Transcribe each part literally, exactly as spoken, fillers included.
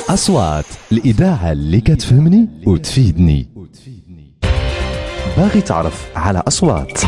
أصوات الإذاعة اللي كتفهمني وتفيدني. باغي تعرف على أصوات.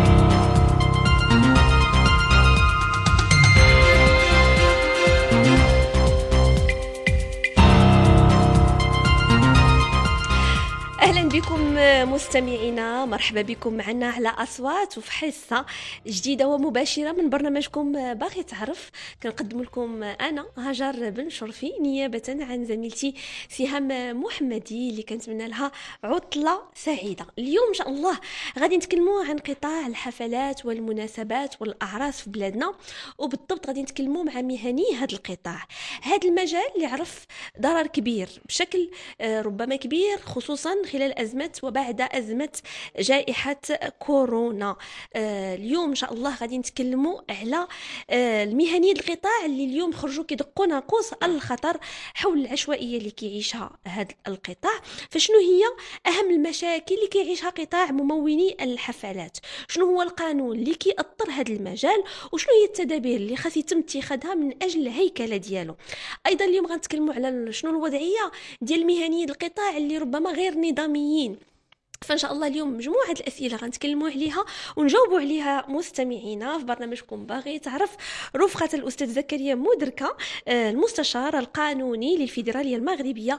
أهلا بكم مستمعينا، مرحبا بكم معنا على أصوات وفي حصة جديدة ومباشرة من برنامجكم باغي تعرف. كنقدم لكم أنا هاجر بن شرفي نيابة عن زميلتي سهام محمدي اللي كنتمنى لها عطلة سعيدة. اليوم إن شاء الله غادي نتكلموا عن قطاع الحفلات والمناسبات والأعراس في بلادنا، وبالضبط غادي نتكلموا مع مهني هذا القطاع. هذا المجال اللي عرف ضرر كبير بشكل ربما كبير، خصوصا خلال أزمة وبعد أزمة جائحة كورونا. آه اليوم إن شاء الله غادي نتكلموا على آه المهنيين القطاع اللي اليوم خرجوا كيدقوا ناقوس الخطر حول العشوائية اللي كيعيشها هذا القطاع. فشنو هي أهم المشاكل اللي كيعيشها قطاع ممولي الحفلات؟ شنو هو القانون اللي كيأطر هذا المجال؟ وشنو هي التدابير اللي خاص يتم اتخاذها من أجل الهيكلة ديالو؟ أيضا اليوم غنتكلموا على شنو الوضعية ديال مهنيين القطاع اللي ربما غير نظاميين. فان شاء الله اليوم مجموعه الاسئله غنتكلموا عليها ونجاوبوا عليها مستمعينا في برنامجكم باغي تعرف، رفقه الاستاذ زكريا مدركه المستشار القانوني للفيدراليه المغربيه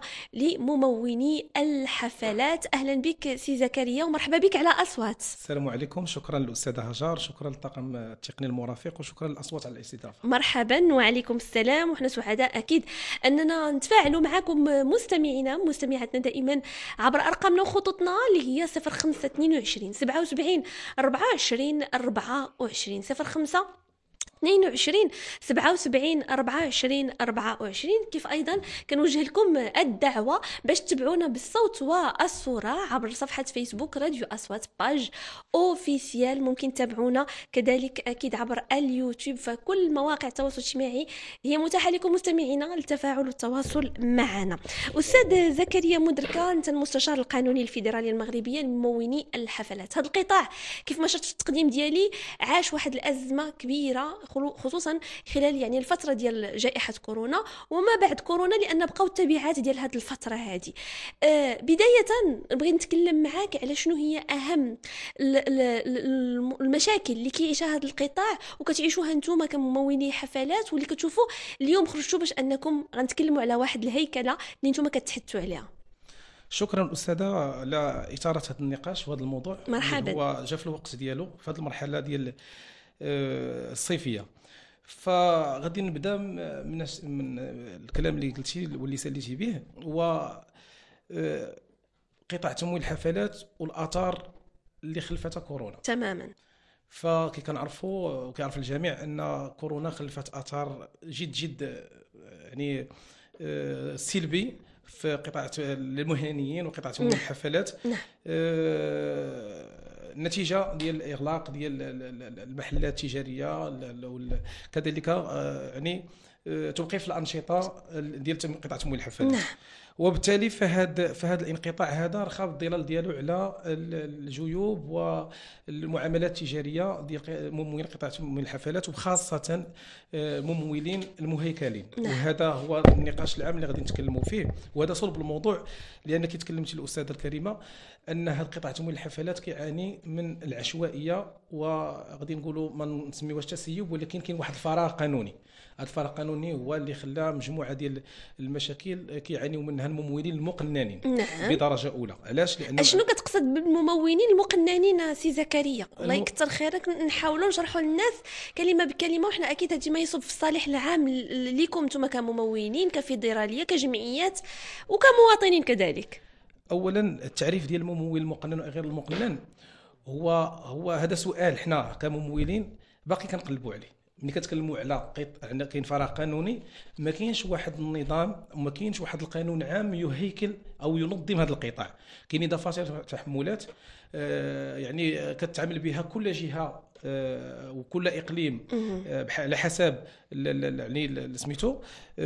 لممولي الحفلات. اهلا بك سي زكريا ومرحبا بك على اصوات. السلام عليكم، شكرا للاستاذه هاجر، شكرا للطاقم التقني المرافق، وشكرا للاصوات على الاستضافه. مرحبا وعليكم السلام، وحنا سعداء اكيد اننا نتفاعلوا معكم مستمعينا مستمعاتنا دائما عبر ارقامنا وخطوطنا اللي هي صفر خمسة اثنين وعشرين سبعة وسبعين أربعة وعشرين أربعة وعشرين صفر خمسة اثنين وعشرين سبعة وسبعين أربعة وعشرين أربعة وعشرين. كيف أيضا كنوجه لكم الدعوة باش تتابعونا بالصوت والصورة عبر صفحة فيسبوك راديو أصوات باج أوفيسيال. ممكن تتابعونا كذلك أكيد عبر اليوتيوب، فكل مواقع التواصل الاجتماعي هي متاحة لكم مستمعينا للتفاعل والتواصل معنا. أستاذ زكريا مدركة، أنت المستشار القانوني الفيدرالي المغربية لممولي الحفلات. هذا القطاع كيف ما شرت في التقديم ديالي عاش واحد الأزمة كبيرة، خصوصا خلال يعني الفتره ديال جائحه كورونا وما بعد كورونا، لان بقاو التبعات ديال هذه الفتره هذه. آه بدايه نبغي نتكلم معاك على شنو هي اهم المشاكل اللي كيعيشها هذا القطاع وكتعيشوها نتوما كممولي حفلات، واللي كتشوفوا اليوم خرجتوا باش انكم غنتكلموا على واحد الهيكله اللي نتوما كتحدثوا عليها. شكرا استاذه على اثاره هذا النقاش وهذا الموضوع. مرحبا. هو جا في الوقت ديالو في هذه المرحله ديال الصيفيه. فغادي نبدا من من الكلام اللي قلتي واللي ساليتي به، هو قطاع تمويل الحفلات والاثار اللي خلفتها كورونا. تماما. فكي كنعرفوا وكيعرف الجميع ان كورونا خلفت اثار جد جد يعني سلبي في قطاع المهنيين وقطاع تمويل الحفلات. النتيجه ديال الاغلاق ديال المحلات التجاريه، كذلك يعني توقيف الانشطه ديال قطاع تمويل الحفلات. وبالتالي فهاد فهاد الانقطاع هذا رخى الظلال ديالو على الجيوب والمعاملات التجاريه ديال ممولين قطاع تمويل الحفلات، وخاصه الممولين المهيكلين. وهذا هو النقاش العام اللي غادي نتكلموا فيه، وهذا صلب الموضوع، لان كي تكلمتي الاستاذه الكريمه ان هذا قطاع تمويل الحفلات كيعاني من العشوائيه، وغادي نقولوا ما نسميوهاش تسيب، ولكن كاين واحد الفراغ قانوني. هذا الفراغ القانوني هو اللي خلى مجموعه ديال المشاكل كيعانيوا منها الممولين المقننين. نعم. بدرجه اولى. علاش؟ لان شنو كتقصد بالممولين المقننين سي زكريا؟ الله يكثر خيرك، نحاولوا نشرحوا للناس كلمه بكلمه، وحنا اكيد هادي ما يصب في الصالح العام ليكم نتوما كممولين كفيدراليه كجمعيات وكمواطنين كذلك. اولا التعريف ديال الممول المقنن وغير المقنن هو هو هذا سؤال حنا كممولين باقي كنقلبوا عليه. ملي كتكلموا على عندنا كاين فراغ قانوني، ما كاينش واحد النظام وما كاينش واحد القانون عام يهيكل او ينظم هذا القطاع. كاين دفاتر تحملات آه يعني كتعامل بها كل جهه آه وكل اقليم آه على حسب يعني سميتو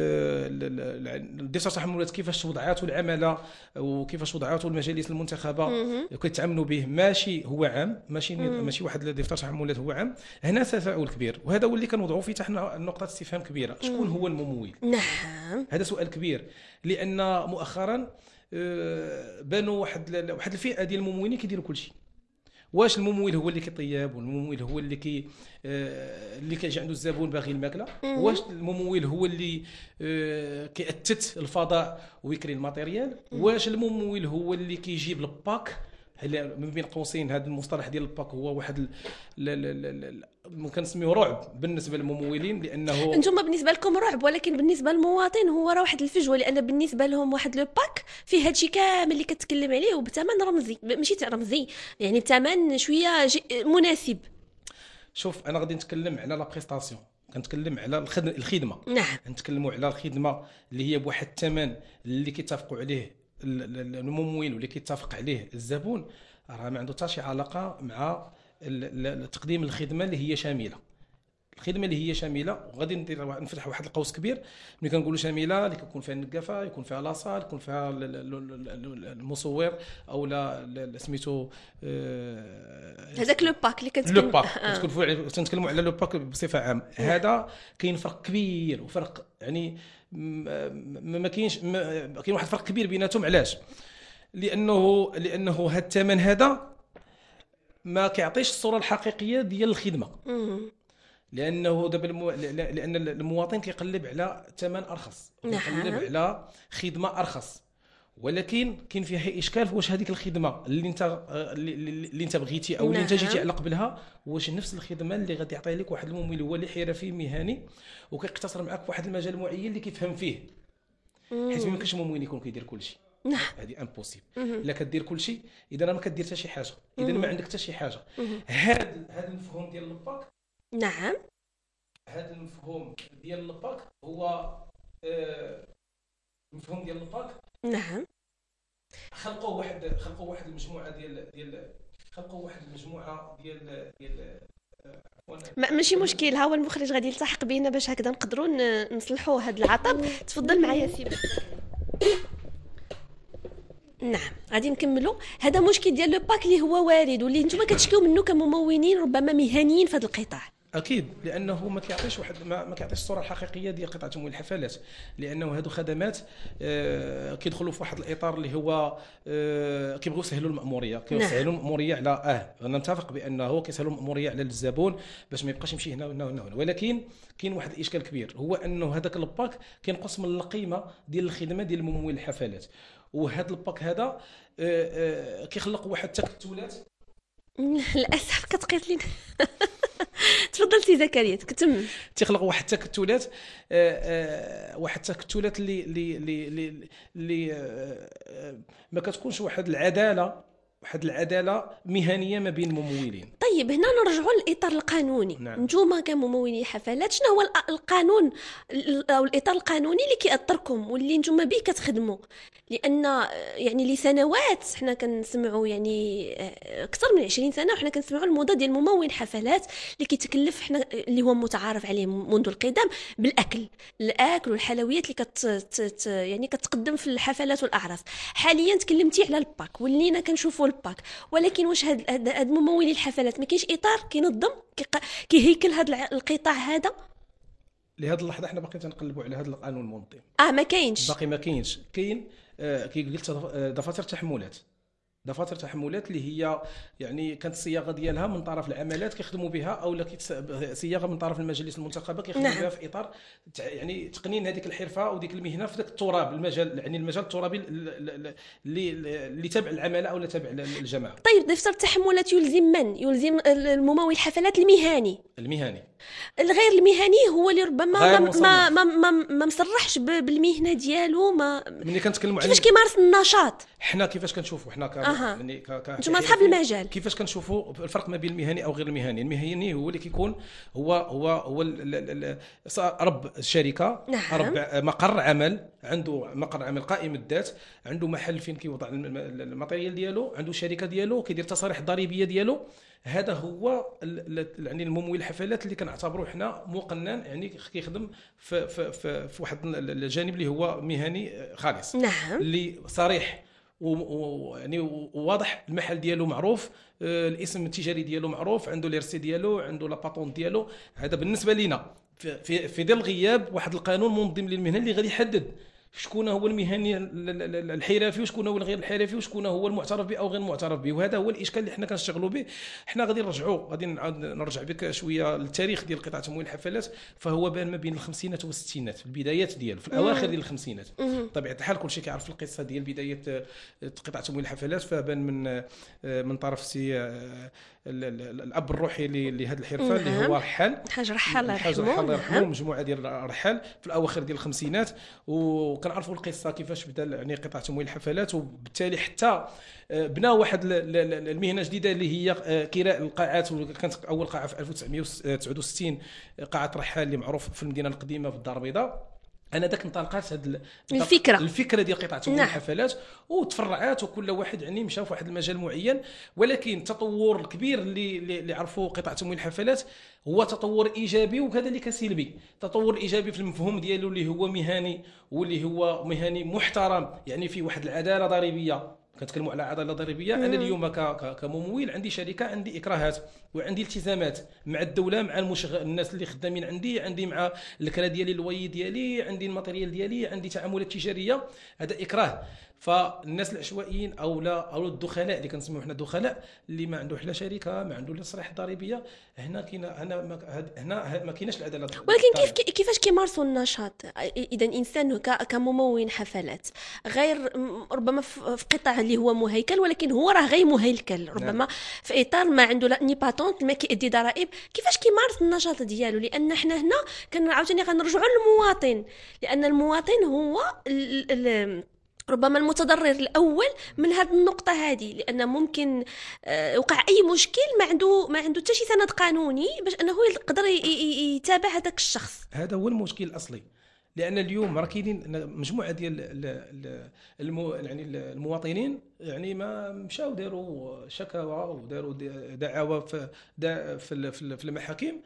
دفتر التحملات كيفاش وضعاته العماله وكيفاش وضعاته المجالس المنتخبه كيتعاملوا به، ماشي هو عام، ماشي ماشي واحد دفتر تحملات هو عام. هنا تفاعل كبير، وهذا هو اللي كنوضعوا فيه تحت نقطه استفهام كبيره. شكون هو الممول؟ نعم، هذا سؤال كبير، لان مؤخرا بانوا واحد واحد الفئه ديال الممولين كيديروا كل شيء. واش الممول هو اللي كيطيب، والممول هو اللي كي آه اللي كيجي عنده الزبون باغي الماكله؟ واش الممول هو اللي آه كيأتت الفضاء ويكري الماتيريال؟ واش الممول هو اللي كيجيب الباك؟ من بين قوسين هذا المصطلح ديال الباك هو واحد ممكن نسميه رعب بالنسبه للممولين، لانه انتم بالنسبه لكم رعب، ولكن بالنسبه للمواطن هو راه واحد الفجوه، لان بالنسبه لهم واحد لو باك فيه هادشي كامل اللي كتكلم عليه وبثمن رمزي، ماشي رمزي يعني بثمن شويه مناسب. شوف انا غادي نتكلم على لا بريستاسيون، كنتكلم على الخدمه. نعم، نتكلموا على الخدمه اللي هي بواحد الثمن اللي كيتفقوا عليه الممول واللي كيتفق عليه الزبون، راه ما عنده حتى شي علاقه مع تقديم الخدمه اللي هي شامله. الخدمه اللي هي شامله، وغادي ندير نفتح واحد القوس كبير ملي كنقولوا شامله، اللي كيكون فيها النقافه، يكون فيها لاصال، يكون فيها المصور او لا سميتو هذاك لو باك اللي كتكلم لو باك كنتكلموا على لو باك بصفه عامه. هذا كاين فرق كبير وفرق يعني ما كاينش كاين واحد الفرق كبير بيناتهم. علاش؟ لانه لانه هذا الثمن هذا ما كيعطيش الصوره الحقيقيه ديال الخدمه، لانه دابا المو... لان المواطن كيقلب على ثمن ارخص، كيقلب على خدمه ارخص، ولكن كاين فيها اشكال. واش هذيك الخدمه اللي انت اللي انت بغيتي او اللي انت جيتي على قبلها، واش نفس الخدمه اللي غادي يعطيها لك واحد الممول هو اللي حرفي مهني وكيقتصر معك في واحد المجال معين اللي كيفهم فيه؟ حيت ما يمكنش الممول يكون كيدير كل شيء، هذه امبوسيبل. لا كدير كل شيء اذا ما كدير حتى شي حاجه، اذا ما عندك حتى شي حاجه. هذا هذا المفهوم ديال الباك، نعم، هذا المفهوم ديال الباك هو آه المفهوم ديال الباك، نعم، خلقوا واحد خلقوا واحد المجموعه ديال ديال خلقوا واحد المجموعه ديال ديال ما ماشي مشكل. ها هو المخرج غادي يلتحق بينا باش هكذا نقدروا نصلحوا هذا العطب. تفضل معايا سيدي. نعم، غادي نكملوا. هذا مشكل ديال لو باك اللي هو وارد واللي نتوما كتشكيو منه كممولين ربما مهنيين في هذا القطاع. اكيد، لانه ما كيعطيش واحد ما, ما كيعطيش الصوره الحقيقيه ديال قطاع تمويل الحفلات، لانه هادو خدمات آه كيدخلوا في واحد الاطار اللي هو آه كيبغيو يسهلوا المأموريه، كيسهلوا المأموريه على اه انا نتفق بانه كيسهلوا المأموريه على الزبون باش ما يبقاش يمشي هنا وهنا وهنا، ولكن كاين واحد الاشكال كبير، هو انه هذاك الباك كينقص من القيمه ديال الخدمه ديال ممول الحفلات. وهذا الباك هذا آه آه كيخلق واحد التكتلات. للاسف كتقيت لي تفضلتي زكريا تكتم. تيخلق واحد التكتلات واحد التكتلات اللي اللي اللي ما كتكونش واحد العداله واحد العداله مهنيه ما بين الممولين. طيب هنا نرجعوا للاطار القانوني. نعم. نتوما كممولين حفلات شنو هو القانون او الاطار القانوني اللي كيأطركم واللي نتوما به كتخدموا؟ لان يعني لسنوات حنا كنسمعوا يعني اكثر من عشرين سنه وحنا كنسمعوا الموضه ديال ممول حفلات اللي كيتكلف حنا اللي هو متعارف عليه منذ القدم بالاكل الاكل والحلويات اللي كت يعني كتقدم في الحفلات والاعراس. حاليا تكلمتي على الباك ولينا كنشوفوا الباك، ولكن واش هاد هاد ممولي الحفلات ما كاينش اطار كينظم كيهيكل هذا القطاع هذا؟ لهذه اللحظه حنا باقي تنقلبوا على هذا القانون المنظم. اه ما كاينش باقي ما كاينش. كاين آه كي قلت دفاتر تحملات دفاتر تحملات اللي هي يعني كانت الصياغه ديالها من طرف العمالات كيخدموا بها او لا صياغه من طرف المجالس المنتخبه كيخدموا نعم. بها في اطار يعني تقنين هذيك الحرفه وديك المهنه في ذاك التراب المجال يعني المجال الترابي اللي اللي تابع العماله او لا تابع الجماعه. طيب دفتر التحملات يلزم من؟ يلزم الممول الحفلات المهني. المهني الغير المهني هو اللي ربما ما ما, ما ما ما مصرحش بالمهنه ديالو. ما ملي كنتكلموا على كيفاش كيمارس النشاط؟ حنا كيفاش كنشوفوا حنا أها. يعني ك ك انتم اصحاب المجال. كيفاش كنشوفوا الفرق ما بين المهني او غير المهني؟ المهني هو اللي كيكون هو هو هو ال- ال- ال- رب الشركه، نعم. رب مقر عمل، عنده مقر عمل قائم الذات، عنده محل فين كيوضع الم- الم- الماتيريال ديالو، عنده شركه ديالو كيدير التصاريح الضريبيه ديالو. هذا هو ال- ال- يعني الممول الحفلات اللي كنعتبروه حنا مقنن، يعني كيخدم في في في, في واحد الجانب اللي هو مهني خالص، نعم. اللي صريح ويعني واضح، المحل ديالو معروف، آه، الاسم التجاري ديالو معروف، عنده ليرسي ديالو، عنده لاباطون ديالو. هذا بالنسبه لينا في في, في ظل الغياب واحد القانون منظم للمهنه اللي غادي يحدد شكون هو المهني الحرفي وشكون هو الغير الحرفي وشكون هو المعترف به او غير المعترف به. وهذا هو الاشكال اللي حنا كنشتغلوا به. حنا غادي نرجعوا غادي نعاود نرجع بك شويه للتاريخ ديال قطاع تمويل الحفلات. فهو بان ما بين الخمسينات والستينات، في البدايات ديالو، في الاواخر ديال الخمسينات. بطبيعه الحال كلشي كيعرف القصه ديال بدايه قطاع تمويل الحفلات. فبان من من طرف سي الاب الروحي لهذه الحرفه اللي هو رحال الحاج رحال الله الحاج يرحمه. رحال الله يرحمه، نعم. مجموعه ديال رحال في الاواخر ديال الخمسينات. وكنعرفوا القصه كيفاش بدا يعني قطاع تمويل الحفلات، وبالتالي حتى بنا واحد المهنه جديده اللي هي كراء القاعات. وكانت اول قاعه في ألف وتسعمائة وتسعة وستين قاعه رحال اللي معروف في المدينه القديمه في الدار البيضاء. انا داك انطلقات هذه الفكره الفكره ديال قطاع تمويل نعم. الحفلات، وتفرعات، وكل واحد يعني مشى في واحد المجال معين. ولكن التطور الكبير اللي اللي عرفوه قطاع تمويل الحفلات هو تطور ايجابي وكذلك سلبي. تطور ايجابي في المفهوم ديالو اللي هو مهني، واللي هو مهني محترم، يعني في واحد العداله ضريبيه. كنتكلموا على عداله ضريبيه. انا اليوم كممول عندي شركه، عندي اكراهات وعندي التزامات مع الدوله، مع المشغل الناس اللي خدامين عندي، عندي مع الكرا ديالي، الوي ديالي، عندي الماتيريال ديالي، عندي تعاملات تجاريه. هذا اكراه. فالناس العشوائيين او لا او الدخلاء اللي كنسميو حنا دخلاء، اللي ما عندوش لا شركه، ما عنده لا تصريح ضريبيه، هنا كاين هنا ما هنا ما كايناش العداله. ولكن كيف كيفاش كيمارسوا النشاط اذا انسان كممول حفلات غير ربما في قطاع اللي هو مهيكل، ولكن هو راه غير مهيكل، ربما نعم. في اطار ما عنده لا ني باتونت، ما كيدي ضرائب. كيفاش كيمارس النشاط ديالو؟ لان حنا هنا كنعاوتاني غنرجعوا للمواطن، لان المواطن هو ال ال ربما المتضرر الاول من هذه النقطه هذه. لان ممكن وقع اي مشكل ما عنده ما عنده حتى شي سند قانوني باش انه يقدر يتابع هذاك الشخص. هذا هو المشكل الاصلي. لان اليوم راه كاينين مجموعه ديال المو يعني المواطنين يعني ما مشاو داروا شكاوى وداروا دعاوى في في المحاكم،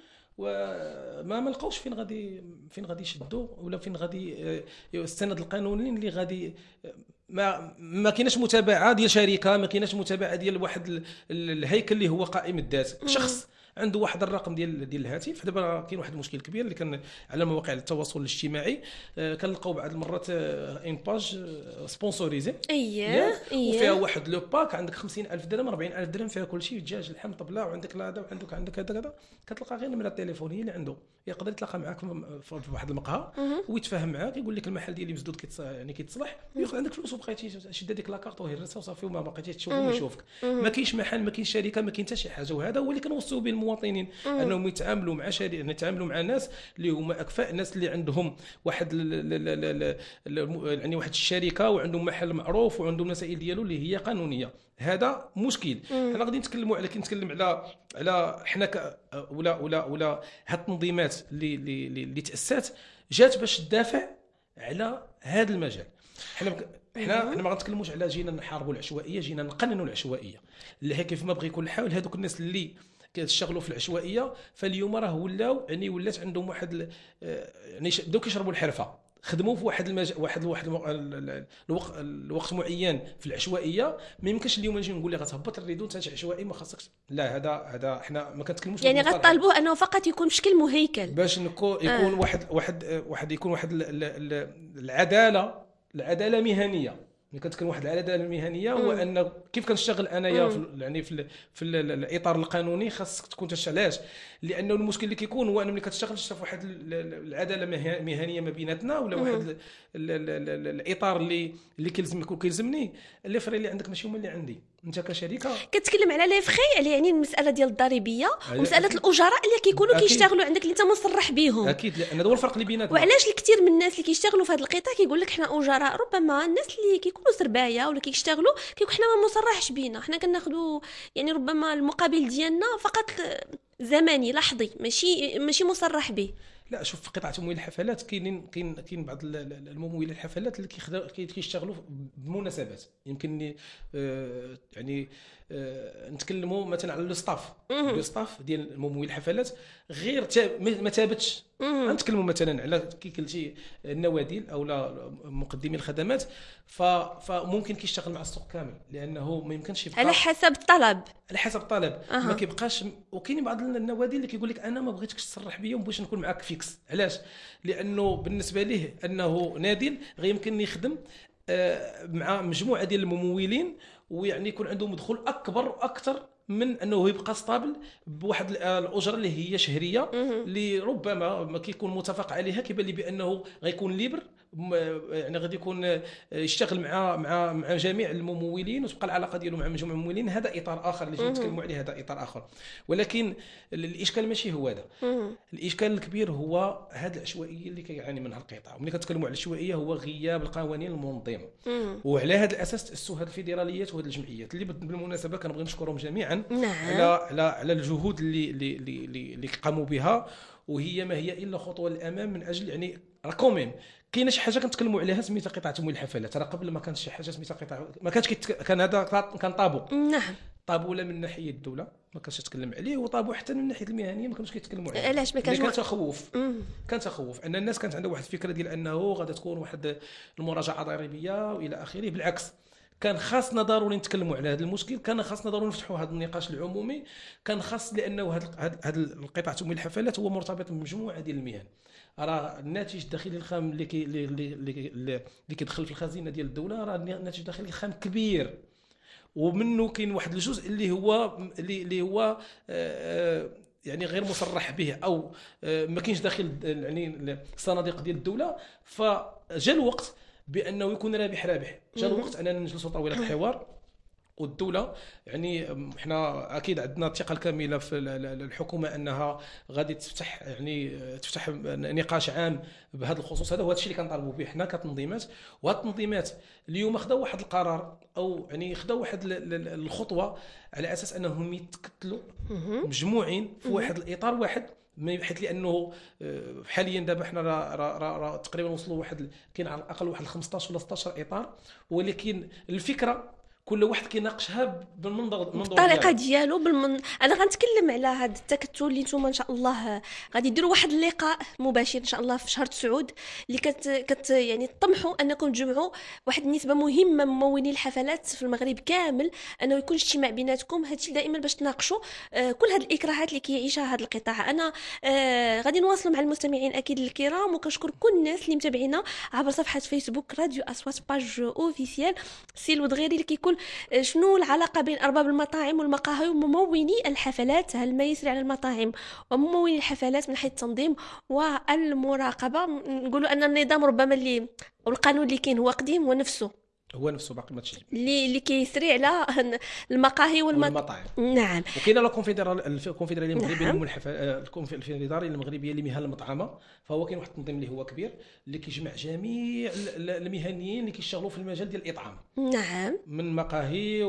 وما ما لقاوش فين غادي فين غادي يشدوا ولا فين غادي السند القانوني اللي غادي. ما ما كايناش متابعه ديال شركه، ما كايناش متابعه ديال واحد الهيكل اللي هو قائم الذات. شخص عنده واحد الرقم ديال ديال الهاتف. دابا كاين واحد المشكل كبير اللي كان على مواقع التواصل الاجتماعي، كنلقاو بعض المرات ان باج سبونسوريزي اييه وفيها واحد لو باك، عندك خمسين ألف درهم أربعين ألف درهم، فيها كل شيء، الدجاج، اللحم، طبله، وعندك هذا وعندك عندك هذا كذا. كتلقى غير النمره التليفونيه اللي عنده، يقدر يتلاقى معاك في واحد المقهى ويتفاهم معاك، يقول لك المحل ديالي مسدود كيتص... يعني كيتصلح، وياخذ عندك فلوس وبقيتي شد هذيك لاكارت وهرسها وصافي، وما بقيتيش تشوف ما يشوفك. ما كاينش محل، ما كاينش شركه، ما كاين حتى شي حاجه. وهذا هو اللي كنوصيو به المواطنين، انهم يتعاملوا مع شركه، يعني يتعاملوا مع ناس اللي هما اكفاء، الناس اللي عندهم واحد يعني واحد الشركه وعندهم محل معروف وعندهم مسائل ديالو اللي هي قانونيه. هذا مشكل. حنا غادي نتكلموا على كنتكلم على على حنا ك ولا ولا ولا هاد التنظيمات اللي اللي اللي تاسست جات باش تدافع على هذا المجال. حنا حنا حنا ما غنتكلموش على جينا نحاربوا العشوائيه، جينا نقننوا العشوائيه اللي هي كيف ما بغى يكون الحال. هذوك الناس اللي كيشتغلوا في العشوائيه فاليوم راه ولاو يعني ولات عندهم واحد يعني بداو كيشربوا الحرفه، خدموا في واحد المج... واحد واحد الوقت الوقت معين في العشوائيه. ما يمكنش اليوم نجي نقول لك غتهبط الريدون انت عشوائي ما خاصكش. لا، هذا هذا حنا ما كنتكلموش يعني غطالبوه انه فقط يكون بشكل مهيكل باش نكون يكون آه. واحد واحد واحد يكون واحد العداله العداله مهنيه. ملي كتكون واحد العداله المهنيه هو ان كيف كنشتغل انايا في يعني في, في الاطار القانوني خاصك تكون تشعلاش. لانه المشكل اللي كيكون هو ان ملي كتشتغل في واحد العداله المهنيه ما بيناتنا ولا واحد الاطار اللي اللي كيلزم يكون كيلزمني اللي فري اللي عندك ماشي هما اللي عندي. انت كشركه كتكلم على لي فخي، على يعني المساله ديال الضريبيه ومساله الاجراء اللي كيكونوا كيشتغلوا عندك اللي انت مصرح بهم. اكيد، لان هذا هو الفرق اللي بيناتنا. وعلاش الكثير من الناس اللي كيشتغلوا في هذا القطاع كيقول لك حنا اجراء؟ ربما الناس اللي كيكونوا سربايه ولا كيشتغلوا كيقول حنا ما مصرحش بينا، حنا كناخذوا يعني ربما المقابل ديالنا فقط زمني لحظي، ماشي ماشي مصرح به. لا شوف، في قطاع تمويل الحفلات كاينين كاين كاين بعض الممولين الحفلات اللي كيشتغلوا بمناسبات. يمكن آه يعني آه نتكلموا مثلا على الستاف الستاف ديال الممول الحفلات غير ما ثابتش. نتكلموا مثلا على كي قلتي النوادي او لا مقدمي الخدمات، فممكن كيشتغل مع السوق كامل، لانه ما يمكنش يبقى على حسب الطلب على حسب الطلب أه. ما كيبقاش. وكاين بعض النوادي اللي كيقول لك انا ما بغيتكش تصرح بيا وبغيت نكون معاك فيكس. علاش؟ لانه بالنسبه ليه انه نادل غيمكن يخدم مع مجموعه ديال الممولين، ويعني يكون عنده مدخول اكبر واكثر من انه يبقى ستابل بواحد الاجره اللي هي شهريه، اللي ربما ما كيكون متفق عليها. كيبان لي بانه غيكون ليبر، يعني غادي يكون يشتغل مع مع مع جميع الممولين وتبقى العلاقه ديالو مع مجموعه الممولين. هذا اطار اخر اللي نتكلموا عليه، هذا اطار اخر. ولكن الاشكال ماشي هو هذا. الاشكال الكبير هو هذه العشوائيه اللي كيعاني منها القطاع. وملي كنتكلموا على العشوائيه هو غياب القوانين المنظمه. وعلى هذا الاساس تاسسوا هذه الفيدراليات وهذه الجمعيات اللي بالمناسبه كنبغي نشكرهم جميعا نعم. على على على الجهود اللي اللي اللي, اللي قاموا بها، وهي ما هي الا خطوه للامام من اجل يعني راه كوميم كاينه شي حاجه كنتكلموا عليها سميتها قطاع تمويل الحفلات. راه قبل ما كانت شي حاجه سميتها قطاع، ما كانش كان هذا كان طابو. نعم، طابو لا من ناحيه الدوله ما كانش يتكلم عليه، وطابو حتى من ناحيه المهنيه ما كانوش كيتكلموا عليه. علاش ما كانش؟ كان تخوف كان تخوف ان الناس كانت عندها واحد الفكره ديال انه غادا تكون واحد المراجعه ضريبيه والى اخره. بالعكس، كان خاصنا ضروري نتكلموا على هذا المشكل، كان خاصنا ضروري نفتحوا هذا النقاش العمومي. كان خاص لانه هذا هذا القطاع تمويل الحفلات هو مرتبط بمجموعه ديال المهن. راه الناتج الداخلي الخام اللي كي اللي اللي اللي كيدخل في الخزينه ديال الدوله راه الناتج الداخلي الخام كبير، ومنه كاين واحد الجزء اللي هو اللي اللي هو آه يعني غير مصرح به او آه ما كاينش داخل يعني الصناديق ديال الدوله. فجا الوقت بانه يكون رابح رابح. جا الوقت اننا نجلسوا طاوله الحوار، والدوله يعني احنا اكيد عندنا الثقه الكامله في الحكومه انها غادي تفتح يعني تفتح نقاش عام بهذا الخصوص هذا. وهذا الشيء اللي كنطالبوا به حنا كتنظيمات. وهاد التنظيمات اليوم خداو واحد القرار او يعني خداو واحد الخطوه على اساس انهم يتكتلوا مجموعين في واحد الاطار واحد، بحيث لانه حاليا دابا حنا راه راه را تقريبا وصلوا واحد كاين على الاقل واحد خمسطاش ولا ستطاش اطار، ولكن الفكره كل واحد كيناقشها بالمنظور بالطريقه ديالو بالمن... انا غنتكلم على هذا التكتل اللي نتوما ان شاء الله غادي ديروا واحد اللقاء مباشر ان شاء الله في شهر تسعود اللي كت, كت يعني طمحوا انكم تجمعوا واحد النسبه مهمه من ممولين الحفلات في المغرب كامل، انه يكون اجتماع بيناتكم. هادشي دائما باش تناقشوا آه كل هاد الاكراهات اللي كيعيشها هذا القطاع. انا آه غادي نواصلوا مع المستمعين اكيد الكرام، وكنشكر كل الناس اللي متابعينا عبر صفحه فيسبوك راديو اصوات باج اوفيسيال. سي الودغيري اللي كيكون شنو العلاقه بين ارباب المطاعم والمقاهي وممولي الحفلات؟ هل ما يسري على المطاعم وممولي الحفلات من حيث التنظيم والمراقبه؟ نقولوا ان النظام ربما اللي والقانون اللي كاين هو قديم ونفسه هو نفسه باقي ما تشجع اللي اللي كيسري على المقاهي والمطاعم. نعم. وكاينه لا الكونفدراليه المغربيه نعم. الكونفدراليه المغربيه لمهن المطعمه، فهو كاين واحد التنظيم اللي هو كبير اللي كيجمع جميع المهنيين اللي كيشتغلوا في المجال ديال الاطعام. نعم. من مقاهي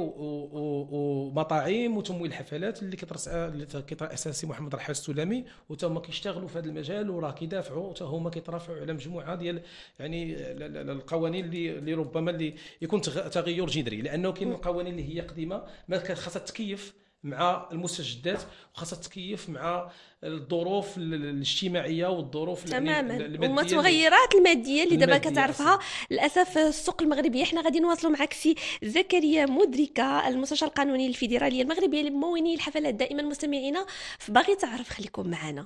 ومطاعم وتمويل الحفلات اللي كيترأس اللي كيترأس السي محمد رحال السلامي، وتا هما كيشتغلوا في هذا المجال وراه كيدافعوا، وتا هما كيترافعوا على مجموعه ديال يعني القوانين اللي اللي ربما اللي يكون تغير جذري، لانه كاين القوانين اللي هي قديمه ما خاصها تكيف مع المستجدات وخاصها تكيف مع الظروف الاجتماعيه والظروف تماما الماديه والمتغيرات الماديه اللي دابا كتعرفها للاسف السوق المغربي. احنا غادي نواصلوا معك سي زكريا مدركه المستشار القانوني الفيدراليه المغربيه لممولي الحفلات. دائما مستمعينا فباغي تعرف خليكم معنا.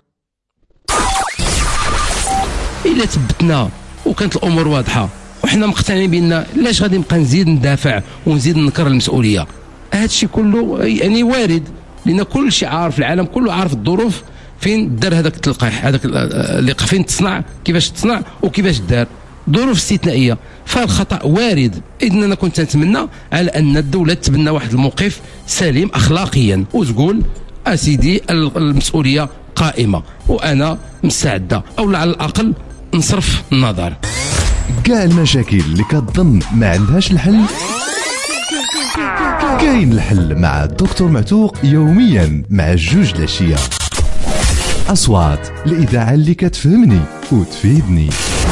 الا ثبتنا وكانت الامور واضحه وحنا مقتنعين بان علاش غادي نبقى نزيد ندافع ونزيد نكر المسؤوليه؟ هذا الشيء كله يعني وارد، لان كل شيء عارف، العالم كله عارف الظروف فين دار هذاك التلقيح، هذاك اللي فين تصنع، كيفاش تصنع وكيفاش دار. ظروف استثنائيه، فالخطا وارد. اذا انا كنت نتمنى على ان الدوله تبنى واحد الموقف سليم اخلاقيا وتقول اسيدي المسؤوليه قائمه وانا مستعده، او على الاقل نصرف النظر. كاع المشاكل اللي كتظن ما عندهاش الحل كاين الحل مع الدكتور معتوق يوميا مع الجوج العشيه. اصوات الاذاعه اللي كتفهمني وتفيدني.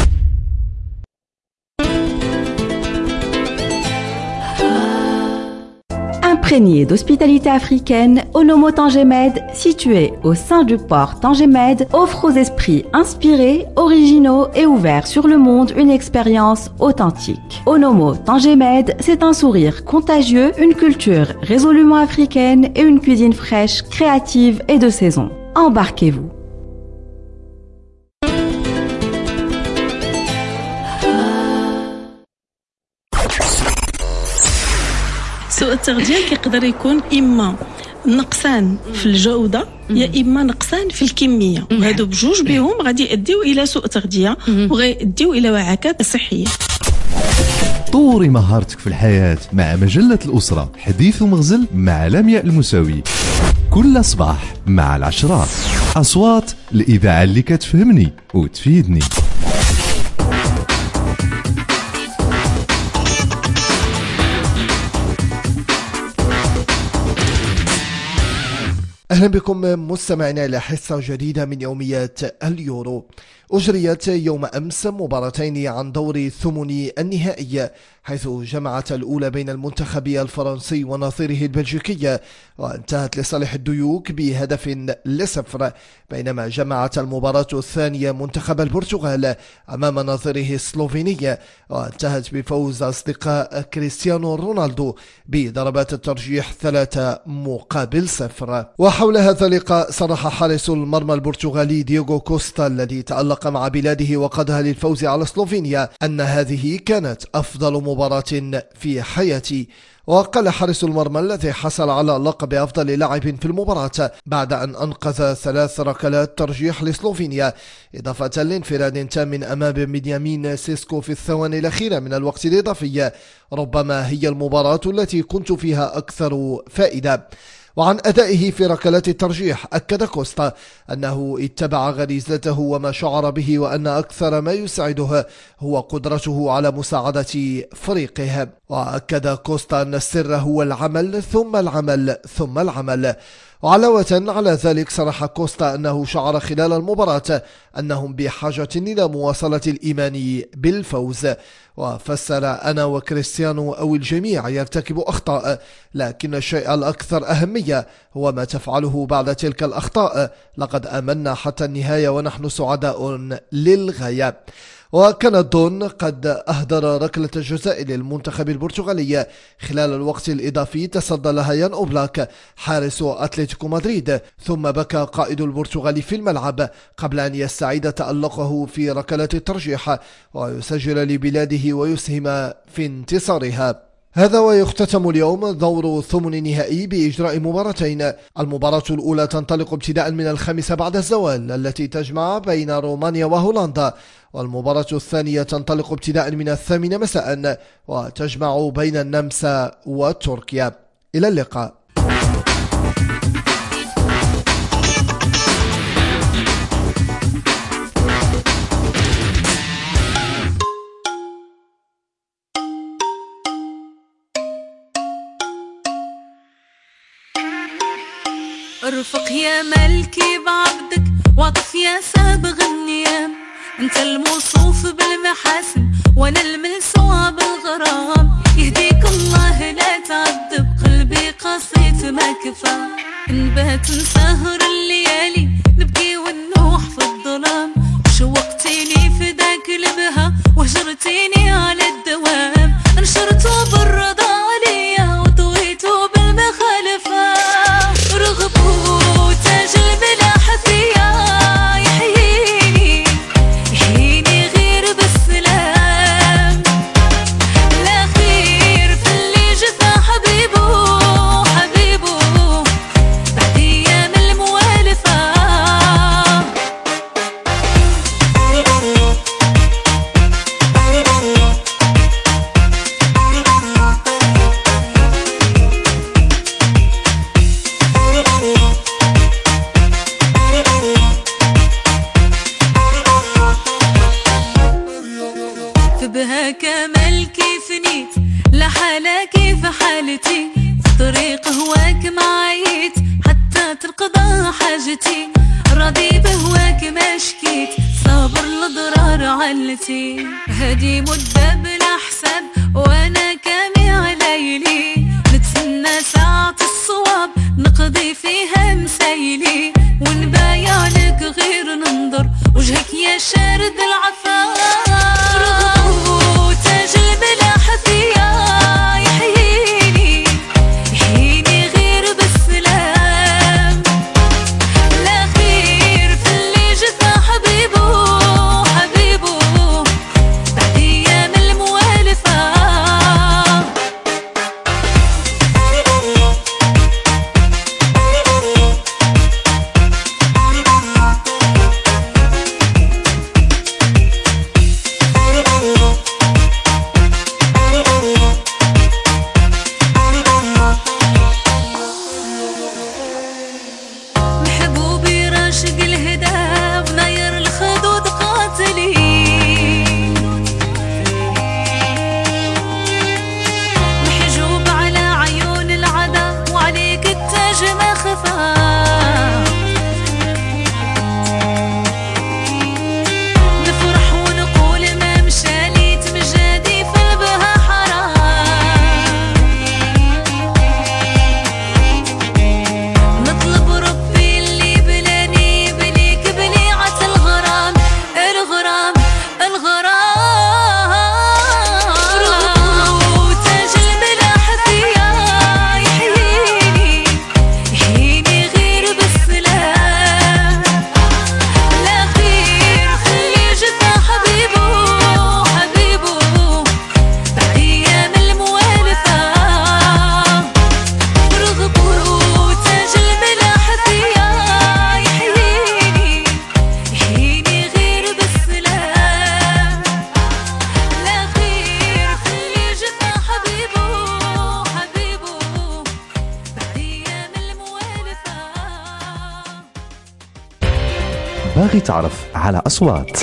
Imprégné d'hospitalité africaine, Onomo Tangemed, situé au sein du port Tangemed, offre aux esprits inspirés, originaux et ouverts sur le monde une expérience authentique. Onomo Tangemed, c'est un sourire contagieux, une culture résolument africaine et une cuisine fraîche, créative et de saison. Embarquez-vous. سوء التغذية كيقدر يكون إما نقصان في الجودة يا إما نقصان في الكمية، وهادو بجوج بهم غادي يؤديو إلى سوء تغذية وغيؤديو إلى وعكات صحية. طوري مهارتك في الحياة مع مجلة الأسرة حديث ومغزل مع لمياء المساوي كل صباح مع العشرات. أصوات الإذاعة اللي كتفهمني وتفيدني. أهلا بكم مستمعينا إلى حصة جديدة من يوميات اليورو. أجريت يوم أمس مباراتين عن دور الثمن النهائي، حيث جمعت الأولى بين المنتخب الفرنسي ونظيره البلجيكي وانتهت لصالح الديوك بهدف لصفر، بينما جمعت المباراة الثانية منتخب البرتغال أمام نظيره السلوفيني وانتهت بفوز أصدقاء كريستيانو رونالدو بضربات الترجيح ثلاثة مقابل صفر. وحول هذا اللقاء صرح حارس المرمى البرتغالي دييغو كوستا الذي تألق مع بلاده وقادها للفوز على سلوفينيا أن هذه كانت أفضل مباراة في حياتي. وقال حارس المرمى الذي حصل على لقب أفضل لاعب في المباراة بعد أن أنقذ ثلاث ركلات ترجيح لسلوفينيا إضافة لانفراد تام أمام بنيامين سيسكو في الثواني الأخيرة من الوقت الإضافي، ربما هي المباراة التي كنت فيها أكثر فائدة. وعن أدائه في ركلات الترجيح أكد كوستا أنه اتبع غريزته وما شعر به، وأن أكثر ما يسعده هو قدرته على مساعدة فريقه. وأكد كوستا أن السر هو العمل ثم العمل ثم العمل. وعلاوة على ذلك صرح كوستا أنه شعر خلال المباراة أنهم بحاجة إلى مواصلة الإيمان بالفوز، وفسر أنا وكريستيانو أو الجميع يرتكب أخطاء، لكن الشيء الأكثر أهمية هو ما تفعله بعد تلك الأخطاء، لقد آمنا حتى النهاية ونحن سعداء للغاية. وكان دون قد أهدر ركلة الجزاء للمنتخب البرتغالي خلال الوقت الإضافي تصدى لها يان أوبلاك حارس أتلتيكو مدريد، ثم بكى قائد البرتغال في الملعب قبل أن يستعيد تألقه في ركلات الترجيح ويسجل لبلاده ويسهم في انتصارها. هذا ويختتم اليوم دور الثمن النهائي بإجراء مباراتين. المباراة الأولى تنطلق ابتداء من الخامسة بعد الزوال التي تجمع بين رومانيا وهولندا، والمباراة الثانية تنطلق ابتداء من الثامنة مساء وتجمع بين النمسا وتركيا. إلى اللقاء. ارفق يا ملكي بعبدك واطف يا سابغ النيام، انت الموصوف بالمحاسن وانا الملسوع بالغرام. يهديك الله لا تعذب قلبي قصيت ما كفى، نبات نسهر الليالي نبكي ونوح في الظلام. شوقتيني في ذاك البها وهجرتيني على الدوام، انشرتوا بالرضا عليا وطويتوا بالمخالفة. رغبوا تاج الملاح فيا يحييني يحييني غير بالسلام. حالتي في طريق هواك معايت حتى تنقضى حاجتي راضي بهواك ما شكيت صابر لضرار علتي هادي مدة بلا حساب وانا كامي ليلي نتسنى ساعة الصواب نقضي فيها مسايلي ونبايع لك غير ننظر وجهك يا شارد العفاف رغبو تاج بلا حفية يحييني يحييني غير بالسلام لا خير في اللي جفا حبيبو حبيبو بعد ايام الموالفة محبوبي راشق الهدى وناير الخدود قاتلي محجوب على عيون العدا وعليك التاج ما خفى نفرح ونقول ما مشالي تمجادي في البها حرام نطلب ربي اللي بلاني بليك بليعة الغرام الغرام الغرام رغبو تاج بلا حفية يحييني يحييني غير بالسلام لا خير خلي جفا حبيبو حبيبو بعد ايام الموالفة رغبو تاج بلا حفية يحييني يحييني غير بالسلام لا خير خلي جفا حبيبو حبيبو بعد ايام الموالفة باغي تعرف على أصوات.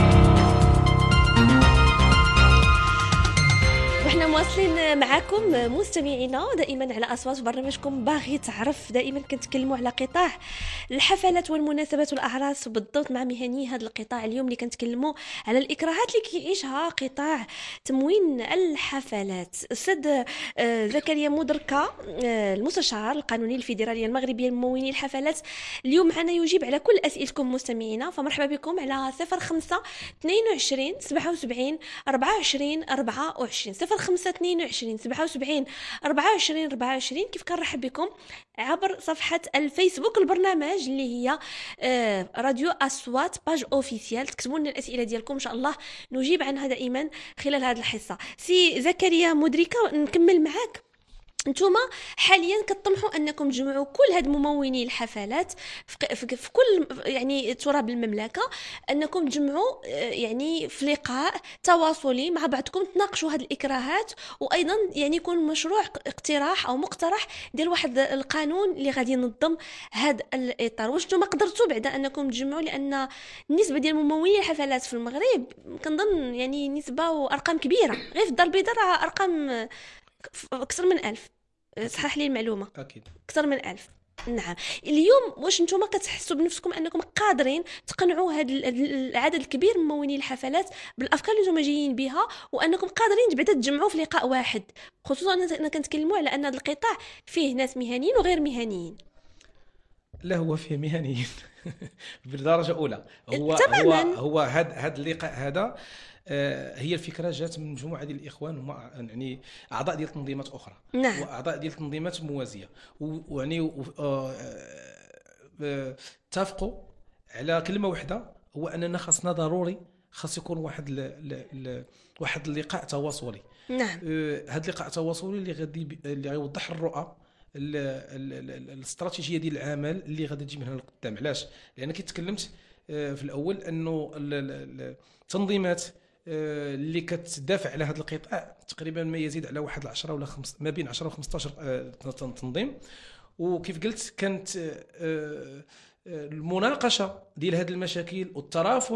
وإحنا مواصلين معكم مستمعينا دائما على أصوات برنامجكم باغي تعرف. دائما كنتكلموا على قطاع الحفلات والمناسبات والأعراس وبالضبط مع مهني هذا القطاع. اليوم اللي كنتكلموا على الإكراهات اللي كيعيشها قطاع تموين الحفلات. أستاذ آه، زكريا مدركة آه، المستشار القانوني الفيدرالية المغربية لممولي الحفلات اليوم معنا يجيب على كل أسئلتكم مستمعينا. فمرحبا بكم على صفر خمسة اثنين وعشرين سبعة وسبعين أربعة وعشرين أربعة وعشرين صفر خمسة اثنين وعشرين سبعة وسبعين أربعة وعشرين أربعة وعشرين. كيف كنرحب بكم عبر صفحة الفيسبوك البرنامج اللي هي آه، راديو أصوات باج أوفيسيال. تكتبوا لنا الأسئلة ديالكم إن شاء الله نجيب عنها دائما خلال هذه الحصة. سي زكريا مدركة نكمل معاك. انتوما حاليا كتطمحوا انكم تجمعوا كل هاد ممولي الحفلات في, في, في كل يعني تراب المملكه، انكم تجمعوا يعني في لقاء تواصلي مع بعضكم تناقشوا هاد الاكراهات، وايضا يعني يكون مشروع اقتراح او مقترح ديال واحد القانون اللي غادي ينظم هاد الاطار. واش نتوما قدرتوا بعد انكم تجمعوا؟ لان النسبه ديال ممولي الحفلات في المغرب كنظن يعني نسبه وارقام كبيره، غير في الدار البيضاء راه ارقام اكثر من ألف. صحح لي المعلومه. اكيد اكثر من ألف. نعم. اليوم واش نتوما كتحسوا بنفسكم انكم قادرين تقنعوا هذا العدد الكبير من ممولين الحفلات بالافكار اللي نتوما جايين بها، وانكم قادرين بعدا تجمعوا في لقاء واحد، خصوصا ان كنتكلموا على ان هذا القطاع فيه ناس مهنيين وغير مهنيين؟ لا، هو فيه مهنيين بالدرجه اولى. هو تماماً. هو هو هذا هذا اللقاء هذا آه، هي الفكره جات من مجموعه ديال الاخوان هما يعني اعضاء ديال تنظيمات اخرى، نعم. واعضاء ديال تنظيمات موازيه، ويعني اتفقوا على كلمه واحده، هو اننا خاصنا ضروري خاص يكون واحد ل ل ل واحد اللقاء تواصلي. نعم. هذا اللقاء التواصلي اللي غادي اللي غيوضح الرؤى الاستراتيجيه ديال العمل اللي غادي تجي من هنا لقدام. علاش؟ لان كي تكلمت في الاول انه التنظيمات اللي كتدافع على هذا القطاع تقريبا ما يزيد على واحد العشرة ولا خمس ما بين عشرة وخمسطاش تنظيم. وكيف قلت كانت المناقشه ديال هذه المشاكل والترافع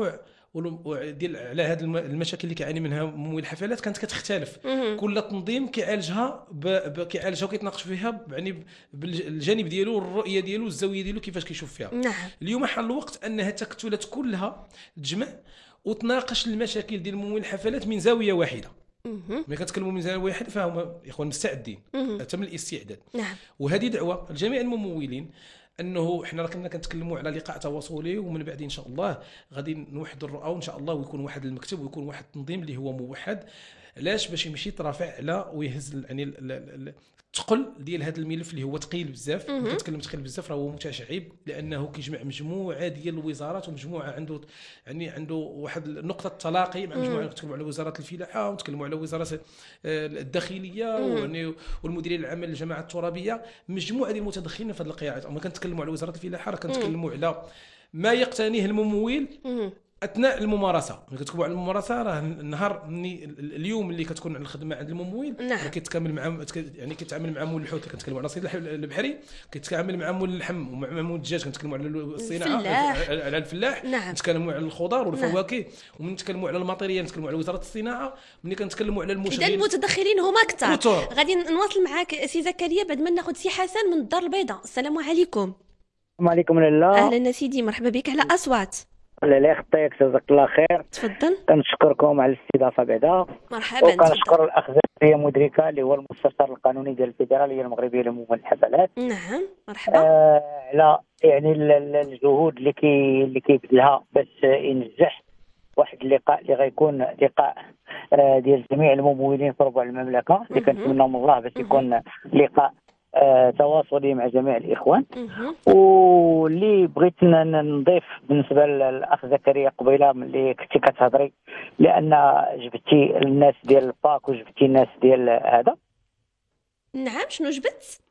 وديال على هذه المشاكل اللي كيعاني منها ممول الحفلات كانت كتختلف. كل تنظيم كيعالجها ب... كيعالجها وكيتناقش فيها يعني بالجانب ديالو الرؤيه ديالو الزاويه ديالو كيفاش كيشوف فيها. نعم. اليوم حان الوقت انها التكتلات كلها تجمع وتناقش المشاكل ديال ممول الحفلات من زاويه واحده. ملي كنتكلموا من زاويه واحده فهم يا اخوان مستعدين تم الاستعداد. نعم. وهذه دعوه لجميع الممولين انه حنا راه كنا كنتكلموا على لقاء تواصلي ومن بعد ان شاء الله غادي نوحدوا الرؤى وان شاء الله ويكون واحد المكتب ويكون واحد التنظيم اللي هو موحد. علاش؟ باش يمشي يترافع على ويهز يعني الثقل ديال هذا الملف اللي هو ثقيل بزاف. كنتكلم ثقيل بزاف راه هو متشعب لانه كيجمع مجموعه ديال الوزارات ومجموعه عنده يعني عنده واحد نقطه تلاقي مع مجموعه. نتكلموا على وزاره الفلاحه ونتكلموا على وزاره الداخليه يعني والمديريه العامه للجماعه الترابيه، مجموعه ديال المتدخلين في هذه القيادات. اما كنتكلموا على وزاره الفلاحه راه كنتكلموا على ما يقتنيه الممول اثناء الممارسه. ملي كتكتبوا على الممارسه راه النهار اليوم اللي كتكون على الخدمه عند الممول راه كيتكامل مع يعني كيتعامل مع مول الحوت، كنتكلموا على صيد البحري، كيتعامل مع مول اللحم ومع مول الدجاج، كنتكلموا على الصناعه على الفلاح، نعم. نتكلموا على الخضار والفواكه، ومن نتكلموا على الماتيريال نتكلموا على وزاره الصناعه. ملي كنتكلموا على المشغلين اذا المتدخلين هما كثار. غادي نواصل معاك سي زكريا بعد ما ناخذ سي حسن من الدار البيضاء. السلام عليكم. وعليكم السلام. اهلا سيدي، مرحبا بك على اصوات. لا لا يخطيك، جزاك الله خير. تفضل. كنشكركم على الاستضافه بعدا. مرحبا. وكنشكر الاخ زكريا مدركه اللي هو المستشار القانوني ديال الفيدراليه المغربيه لممول الحفلات. نعم مرحبا. آه على يعني الجهود اللي كي اللي كيبذلها باش ينجح واحد اللقاء اللي غيكون لقاء آه ديال جميع الممولين في ربع المملكه، اللي كنتمنى من الله باش يكون لقاء آه تواصلي مع جميع الاخوان. واللي بغيت نضيف بالنسبه للاخ زكريا قبيله ملي كنتي كتهضري، لان جبتي الناس ديال الباك وجبتي الناس ديال هذا. نعم شنو جبت؟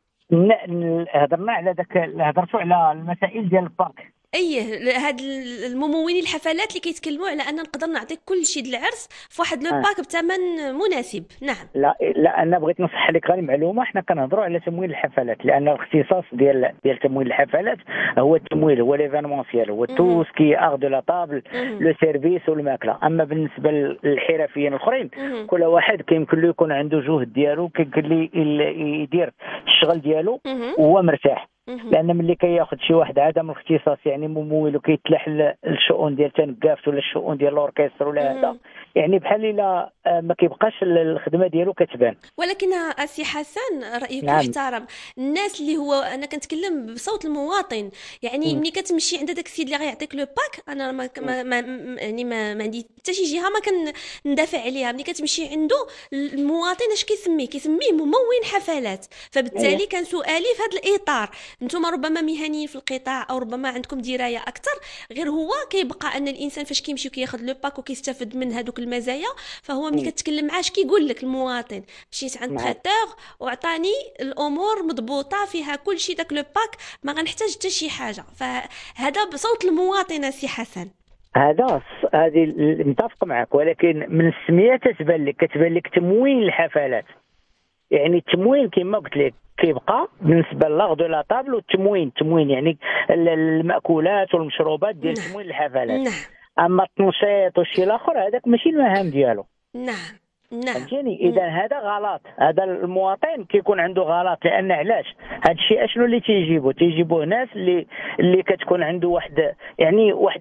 هضرنا على داك هضرتوا على المسائل ديال الباك. ايه هاد الممولين الحفلات اللي كيتكلموا على ان نقدر نعطيك كل شيء العرس في واحد لو باك بثمن مناسب. نعم. لا لا انا بغيت نصح لك غير المعلومه، حنا كنهضروا على تمويل الحفلات لان الاختصاص ديال ديال تمويل الحفلات هو التمويل، هو ليفينمونسيال، هو تو سكي اغ دو لا طابل لو سيرفيس والماكله. اما بالنسبه للحرفيين الاخرين كل واحد كيمكن له يكون عنده جهد ديالو، كيمكن له يدير الشغل ديالو وهو مرتاح. لان ملي كياخذ شي واحد عدم الاختصاص يعني ممول وكيتلاح الشؤون ديال تنقافت ولا الشؤون ديال الاوركستر ولا هذا، يعني بحال الا ما كيبقاش الخدمه ديالو كتبان. ولكن السي حسن رايك نعم. يحترم. الناس اللي هو انا كنتكلم بصوت المواطن، يعني ملي كتمشي عند داك السيد اللي غيعطيك لو باك، انا ما, ما, ما يعني ما, ما عندي حتى شي جهه ما كندافع عليها. ملي كتمشي عنده المواطن اش كيسميه؟ كيسميه ممول حفلات. فبالتالي كان سؤالي في هذا الاطار، نتوما ربما مهنيين في القطاع او ربما عندكم درايه اكثر، غير هو كيبقى ان الانسان فاش كيمشي وكياخذ لو باك وكيستافد من هذوك المزايا، فهو ملي كتكلم معاه اش كيقول لك المواطن؟ مشيت عند تريتور وعطاني الامور مضبوطه فيها كل شيء، داك لو باك ما غنحتاج حتى شي حاجه. فهذا بصوت المواطن سي حسن. هذا هذه متفق معك، ولكن من السميه تتبان لك كتبان لك تمويل الحفلات. يعني التموين كما قلت لك كيبقى بالنسبه لاغ دو لا طابل، والتموين التموين يعني المأكولات والمشروبات ديال تموين الحفلات. نعم. اما التنشيط والشيء الاخر هذاك ماشي المهام ديالو. نعم نعم. فهمتيني؟ اذا هذا غلط، هذا المواطن كيكون عنده غلط. لان علاش هذا الشيء اشنو اللي تيجيبوا؟ تيجيبوا ناس اللي اللي كتكون عنده واحد يعني واحد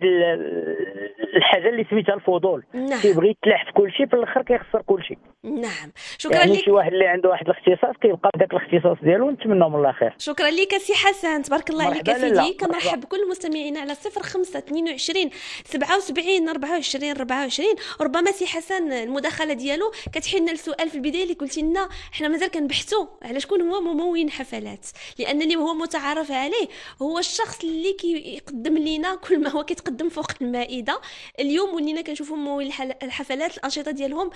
الحاجه اللي سميتها الفضول. نعم. كيبغي يتلاح في كل شيء، في الاخر كيخسر كل شيء. نعم. شكرا يعني لك. شي واحد اللي عنده واحد الاختصاص كيبقى بداك الاختصاص ديالو، نتمنى من الله خير. شكرا لك سي حسن، تبارك الله عليك مرحبا سيدي. لالا. كنرحب بكل المستمعين على صفر خمسة اثنين وعشرين سبعة وسبعين أربعة وعشرين أربعة وعشرين. ربما سي حسن المداخله ديالو كتحيلنا السؤال في البدايه اللي قلتي لنا حنا مازال كنبحثوا على شكون هو ممول حفلات، لان اللي هو متعارف عليه هو الشخص اللي كيقدم لنا كل ما هو كيتقدم فوق المائده. اليوم ولينا كنشوفوا ممول الحفلات الانشطه ديالهم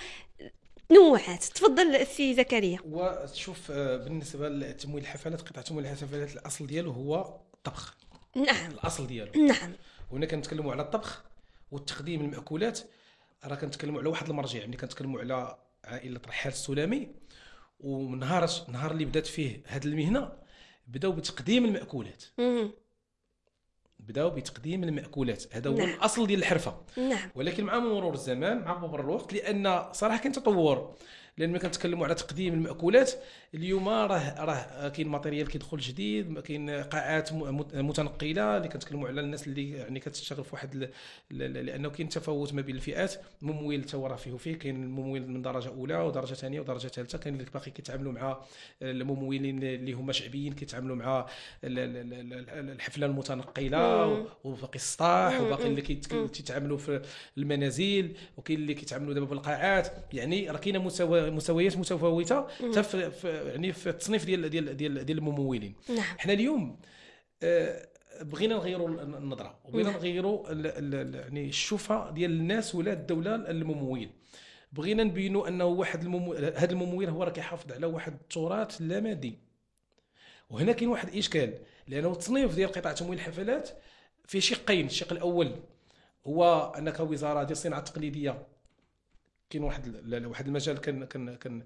نوعات. تفضل السي زكريا. وشوف بالنسبه لتمويل الحفلات، قطاع تمويل الحفلات الاصل ديالو هو الطبخ. نعم. الاصل ديالو. نعم. وهنا كنتكلموا على الطبخ والتقديم المأكولات، راه كنتكلموا على واحد المرجع. ملي كنتكلموا على عائله رحال السلامي، ونهار نهار اللي بدات فيه هذه المهنه بداو بتقديم المأكولات. مم. بداو بتقديم المأكولات، هذا هو نعم. الاصل ديال الحرفه. نعم. ولكن مع مرور الزمان مع مرور الوقت، لان صراحه كاين تطور، لان ملي كنتكلموا على تقديم المأكولات اليوم راه راه كاين ماتيريال كيدخل جديد، كاين قاعات م- متنقله اللي كنتكلموا على الناس اللي يعني كتشتغل في واحد ل- ل- لانه كاين تفاوت ما بين الفئات. الممويل حتى هو راه فيه وفيه، كاين الممويل من درجه اولى ودرجه ثانيه ودرجه ثالثه، كاين اللي باقي كيتعاملوا مع الممولين اللي هما شعبيين كيتعاملوا مع ال- ال- ال- الحفله المتنقله، مم. وباقي السطاح، مم. وباقي اللي كيت- مم. كيتعاملوا في المنازل، وكاين اللي كيتعاملوا دابا بالقاعات. يعني راه كاينه مساوا- مساويات متفاوته حتى في في- يعني في التصنيف ديال ديال ديال ديال الممولين. نعم. حنا اليوم آه، بغينا نغيروا النظره، وبغينا نعم. نغيروا ال- ال- ال- يعني الشوفه ديال الناس ولا الدوله الممويل. بغينا نبينوا انه واحد الممو... هذا الممويل هو راه كيحافظ على واحد التراث لا مادي. وهنا كاين واحد الاشكال، لانه التصنيف ديال قطاع تمويل الحفلات فيه شقين. الشق الاول هو انك وزاره ديال الصناعه التقليديه، كاين واحد ال- واحد المجال كان كان كان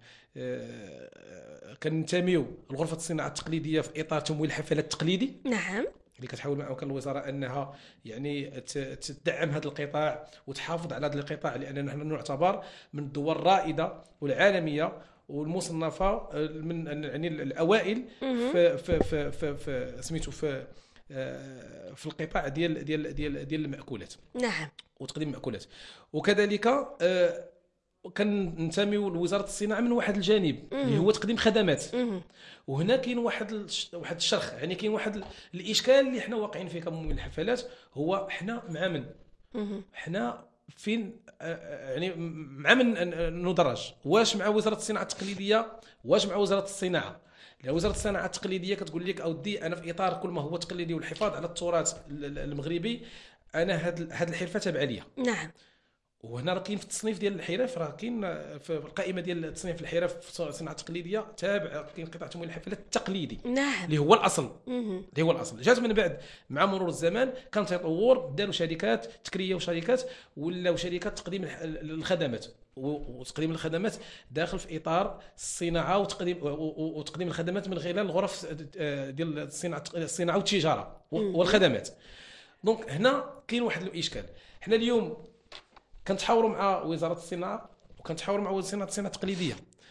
آه، كننتميو لغرفه الصناعه التقليديه في اطار تمويل الحفلات التقليدي، نعم. اللي كتحاول مع وكاله الوزاره انها يعني ت- تدعم هذا القطاع وتحافظ على هذا القطاع، لاننا نحن نعتبر من الدول الرائده والعالميه والمصنفه من يعني الاوائل في في في في, في سميتو في آه، في القطاع ديال ديال ديال ديال المأكولات نعم. وتقديم المأكولات. وكذلك آه، كننتميو لوزاره الصناعه من واحد الجانب اللي هو تقديم خدمات. مم. وهنا كاين واحد الش... واحد الشرخ، يعني كاين واحد ال- الاشكال اللي حنا واقعين فيه كممول الحفلات، هو حنا مع من مم. حنا فين آه، يعني مع من ن- ندرج، واش مع وزاره الصناعه التقليديه واش مع وزاره الصناعه. لأن وزاره الصناعه التقليديه كتقول لك اودي انا في اطار كل ما هو تقليدي والحفاظ على التراث ال- ال- المغربي، انا هاد هاد الحرفه تابعه ليا. نعم. وهنا راه كاين في التصنيف ديال الحرف، راه كاين في القائمه ديال تصنيف الحرف في الصناعه التقليديه تابع كاين قطاع تمويل الحفلات التقليدي نعم. اللي هو الاصل. مم. اللي هو الاصل جات من بعد مع مرور الزمان كان تطور، داروا شركات تكريه وشركات ولاو شركات تقديم الح- الخدمات، و- وتقديم الخدمات داخل في اطار الصناعه وتقديم و- و- وتقديم الخدمات من خلال الغرف ديال الصناعه الصناعه والتجاره والخدمات. دونك هنا كاين واحد الاشكال. حنا اليوم كنتحاوروا مع وزاره الصناعه وكنتحاوروا مع وزاره الصناعه التقليديه.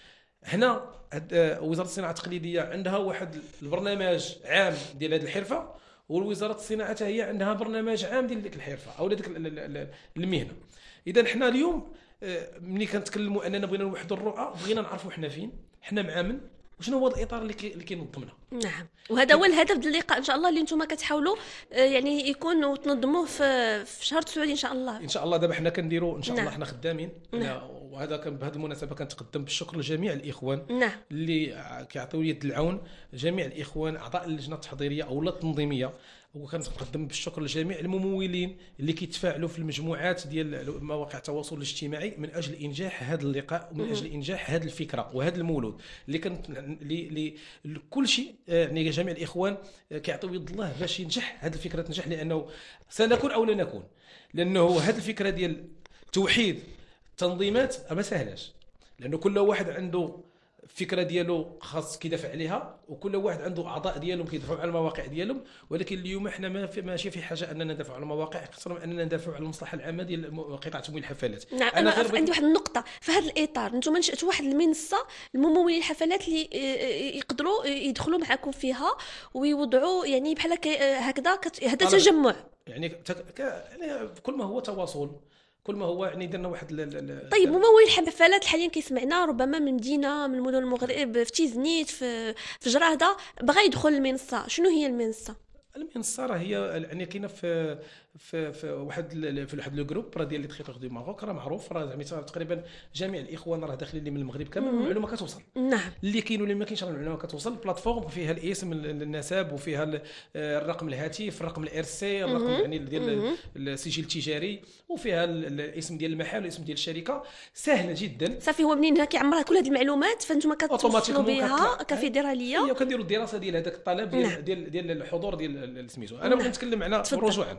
هنا هاد- آه، وزاره الصناعه التقليديه عندها واحد البرنامج عام ديال هذه الحرفه، والوزاره الصناعه حتى هي عندها برنامج عام ديال ديك الحرفه او ديك ال- ال- ال- المهنه. اذا حنا اليوم آه، ملي كنتكلموا اننا بغينا نوحدوا الرؤى، بغينا نعرفوا حنا فين، حنا مع من، وشنو هو الاطار اللي كي- اللي كينظمنا. نعم. وهذا هو الهدف ديال اللقاء ان شاء الله اللي نتوما كتحاولوا آه، يعني يكون وتنظموه في في شهر تسعود ان شاء الله. ان شاء الله. دابا حنا كنديروا ان شاء الله نعم. حنا خدامين. نعم. وهذا كان بهذه المناسبه كنتقدم بالشكر لجميع الاخوان نعم. اللي كيعطيو يد العون، جميع الاخوان اعضاء اللجنه التحضيريه او التنظيميه. وكنقدم بالشكر لجميع الممولين اللي كيتفاعلوا في المجموعات ديال مواقع التواصل الاجتماعي من اجل انجاح هذا اللقاء ومن اجل انجاح هذه الفكره وهذا المولود اللي كانت اللي كل شيء. يعني جميع الاخوان كيعطيو يد الله باش ينجح هذه الفكره تنجح، لانه سنكون او لا نكون، لانه هذه الفكره ديال توحيد التنظيمات ما سهلاش، لانه كل واحد عنده فكره ديالو خاص كيدافع عليها، وكل واحد عنده اعضاء ديالهم كيدافعوا على المواقع ديالهم. ولكن اليوم احنا ما في ماشي في حاجه اننا ندافعوا على المواقع، خصنا اننا ندافعوا على المصلحه العامه ديال قطاع تمويل الحفلات. نعم. انا عندي واحد النقطه في هذا الاطار. نتوما نشاتوا واحد المنصه الممولين الحفلات اللي آه، يقدروا يدخلوا معكم فيها ويوضعوا يعني بحال هكا- آه، هكذا كت- هذا طالما- تجمع. يعني تك... ك... يعني كل ما هو تواصل، كل ما هو يعني درنا واحد ال... ال... طيب ممول الحفلات حاليا كيسمعنا ربما من مدينه من مدن المغرب، في تيزنيت، في في جراده، بغى يدخل المنصه، شنو هي المنصه؟ المنصه راه هي يعني كاينه في في في واحد ال- في واحد لو جروب راه ديال لي تريتور دو ماروك، راه معروف، راه زعما تقريبا جميع الاخوان راه داخلين لي من المغرب كامل، المعلومه كتوصل. نعم. اللي كاين واللي ما كاينش راه المعلومه كتوصل. البلاتفورم فيها الاسم النسب وفيها ال- الرقم الهاتف، الرقم الار سي، الرقم يعني ديال السجل التجاري، وفيها ال- ال- الاسم ديال المحل والاسم ديال الشركه. سهله جدا. صافي هو منين هنا كيعمرها كل هذه المعلومات فانتم كتوصلوا أوتوماتيكمون بها كتطلع. كفيدراليه. هي كنديروا الدراسه ديال هذاك الطلب ديال نعم. ديال ديال الحضور ديال سميتو. انا نعم. بغيت نتكلم على تفضل. رجوعا. نعم.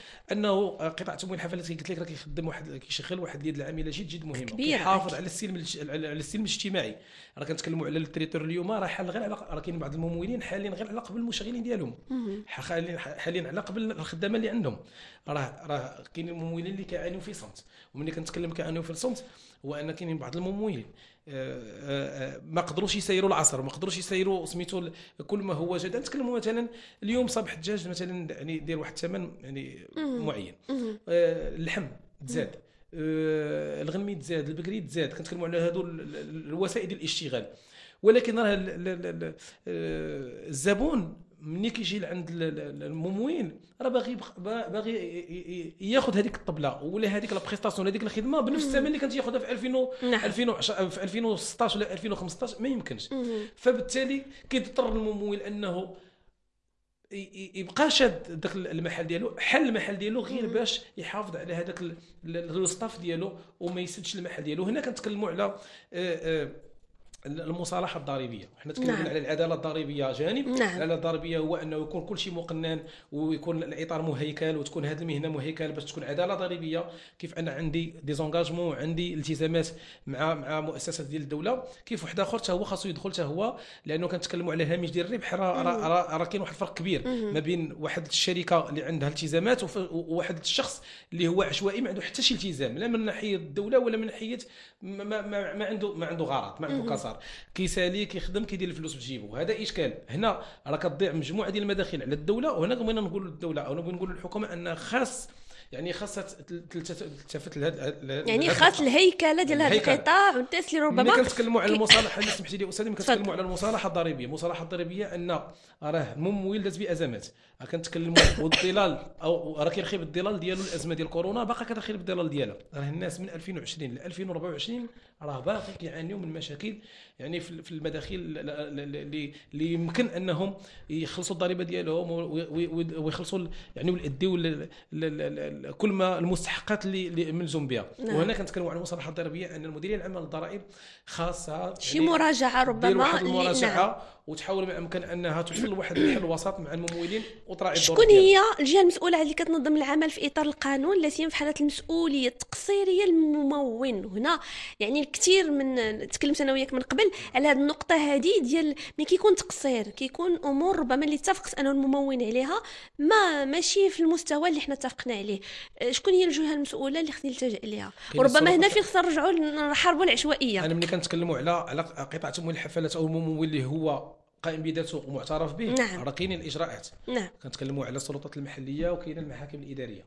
انه قطاع تمويل الحفلات كي قلت لك راه كيخدم واحد كيشغل واحد اليد العامله جد جد مهمه، كبيرة. كيحافظ على السلم الج- على السلم الاجتماعي. راه كنتكلموا على التريتور اليوم، راه حال غير على راه كاين بعض الممولين حالين غير على قبل المشغلين ديالهم، حاليا حاليا على قبل الخدامه اللي عندهم. راه راه كاين الممولين اللي كيعانيو في صمت، وملي كنتكلم كيعانيو في الصمت هو ان كاينين بعض الممولين آه، آه، ما قدروش يسيروا العصر، ما قدروش يسيروا سميتو ال- كل ما هو جديد. نتكلموا مثلا اليوم صبح الدجاج مثلا يعني دير واحد الثمن يعني معين، آه، اللحم تزاد، آه، الغنمي تزاد، البقري تزاد، كنتكلموا على هذو ال- ال- الوسائل ديال الاشتغال. ولكن راه ال- ال- ال- ال- آه، الزبون ملي كيجي لعند ال- ال- الممويل راه باغي يبق- با- باغي ي- ي- ياخذ هذيك الطبله ولا هذيك لا بريستاسيون هذيك الخدمه بنفس الثمن اللي كانت ياخذها في ألفين و- نعم. ألفين وعشرة في ألفين وستطاش ولا ألفين وخمسطاش، ما يمكنش. فبالتالي كيضطر الممول انه ي- ي- يبقى شاد داك المحل ديالو، حل المحل ديالو غير باش يحافظ على هذاك ال- ال- الستاف ديالو وما يسدش المحل ديالو. هنا كنتكلموا على آه، آه، المصالحه الضريبيه. حنا تكلمنا نعم. على العداله الضريبيه جانب، نعم. العداله الضريبيه هو انه يكون كل شيء مقنن ويكون الاطار مهيكل وتكون هذه المهنه مهيكل باش تكون عداله ضريبيه. كيف انا عندي ديزونغاجمون، عندي التزامات مع مع مؤسسات ديال الدوله، كيف واحد اخر حتى هو خاصو يدخل حتى هو، لانه كنتكلموا على هامش ديال الربح. راه راه راه راه كاين واحد الفرق كبير ما بين واحد الشركه اللي عندها التزامات وف- وواحد الشخص اللي هو عشوائي ما عنده حتى شي التزام، لا من ناحيه الدوله ولا من ناحيه ما, ما, ما, ما عنده ما عنده غرض، ما عنده كسار، كيسالي كيخدم كيدير الفلوس في جيبه. هذا اشكال. هنا راه كتضيع مجموعه ديال المداخيل على الدوله، وهنا بغينا نقولوا للدوله او نبغي نقولوا للحكومه ان خاص يعني خاصها تلتفت لهذا يعني خاص الهيكله ديال هذا الهيكلة. القطاع والناس اللي ملي ربما كنتكلموا على كي- المصالحه اللي سمحتي لي استاذي، ملي كنتكلموا تفضل. على المصالحه الضريبيه، المصالحه الضريبيه ان راه الممول داز بازمات، كنتكلموا والظلال او راه كيرخي بالظلال ديالو الازمه ديال كورونا، باقا كترخي بالظلال ديالها. راه الناس من ألفين وعشرين ل ألفين وأربعة وعشرين راه باقي كيعانيو من مشاكل يعني في في المداخيل اللي اللي يمكن انهم يخلصوا الضريبه ديالهم ويخلصوا يعني ويديو ل- ل- ل- كل ما المستحقات اللي اللي ملزوم بها. نعم. وهنا كنتكلموا على المصالحه الضريبيه ان المديريه العامه للضرائب خاصه شي مراجعه دير ربما واحد اللي- المراجعه نعم. وتحاول ما امكن انها توصل لواحد الحل وسط مع الممولين وتراعي الدور شكون ديالها. هي الجهه المسؤوله اللي كتنظم العمل في اطار القانون لا سيما في حاله المسؤوليه التقصيريه للممول؟ هنا يعني الكثير من تكلمت انا وياك من قبل على هذه النقطه هذه ديال ملي كيكون تقصير كيكون امور ربما اللي اتفقت انا والممول عليها ما ماشي في المستوى اللي حنا اتفقنا عليه. أه، شكون هي الجهه المسؤوله اللي خصني نلتجئ ليها؟ كاين وربما هنا السلطة- فين خصنا نرجعوا نحاربوا العشوائيه. انا ملي كنتكلموا على على قطاع تمويل الحفلات او الممول اللي هو قائم بذاته ومعترف به، نعم. راه كاينين الاجراءات. نعم. كنتكلموا على السلطات المحليه وكاين المحاكم الاداريه.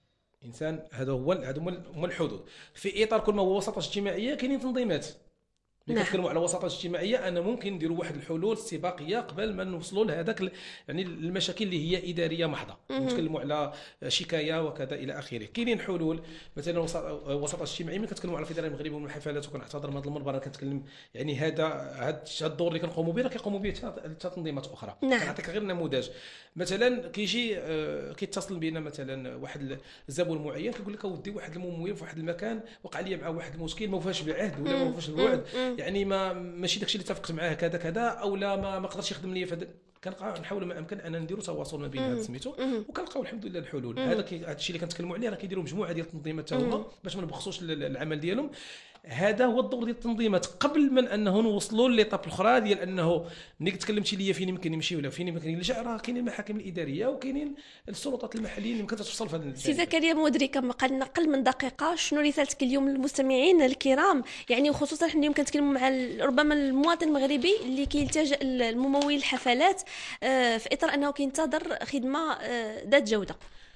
انسان هذا هو هذا هما هما الحدود. في اطار كل ما هو وساطه اجتماعيه كاينين تنظيمات. ملي نعم. كنتكلموا على وساطه اجتماعيه انا ممكن نديروا واحد الحلول استباقيه قبل ما نوصلوا لهذاك ال- يعني المشاكل اللي هي اداريه محضه. نتكلموا على شكايه وكذا الى اخره. كاينين حلول مثلا وساطه وساطة اجتماعيه. ملي كنتكلموا على الفدراليه المغربيه من الحفلات وكنعتذر من هذا المنبر أنا كنتكلم يعني هذا هذا الدور اللي كنقوموا به راه كيقوموا به حتى تنظيمات اخرى. نعم. كنعطيك غير نموذج. مثلا كيجي آه، كيتصل بينا مثلا واحد الزبون معين كيقول لك اودي واحد الممول في واحد المكان وقع لي مع واحد المشكل ما وفاش بالعهد ولا ما وفاش بالوعد، يعني ما ماشي داكشي اللي اتفقت معاه كذا كذا او لا ما ما قدرش يخدم لي فهاد. كنبقاو نحاولوا ما امكن ان نديروا تواصل ما بين هاد سميتو وكنلقاو الحمد لله الحلول. هذا كي هذا الشيء اللي كنتكلموا عليه راه كيديروا مجموعه ديال التنظيمات حتى هما باش ما نبخسوش ال- العمل ديالهم. هذا هو الدور ديال التنظيمات قبل من انه نوصلوا ليطاب الاخرى ديال انه ملي تكلمتي ليا فين يمكن يمشي ولا فين يمكن يلجا، راه كاينين المحاكم الاداريه وكاينين السلطات المحليه اللي يمكن توصل في هذا سي زكريا مودري كما قال نقل من دقيقه، شنو رسالتك اليوم للمستمعين الكرام يعني وخصوصا حنا اليوم كنتكلموا مع ال- ربما المواطن المغربي اللي كيلتجئ للممول الحفلات آه، في اطار انه كينتظر خدمه آه، ذات جوده؟